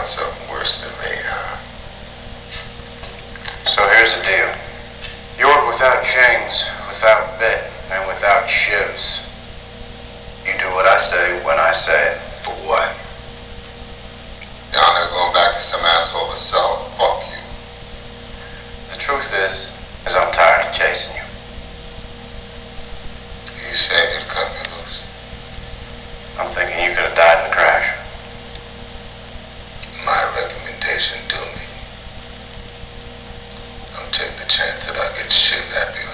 find something worse than me, huh? So here's the deal. York without chains, without bit, and without shivs. You do what I say when I say it. For what? Y'all not going back to some asshole assault? Fuck you. The truth is I'm tired of chasing you. You said you'd cut me loose. I'm thinking you could have died in the crash. My recommendation to me. Don't take the chance that I get shit happy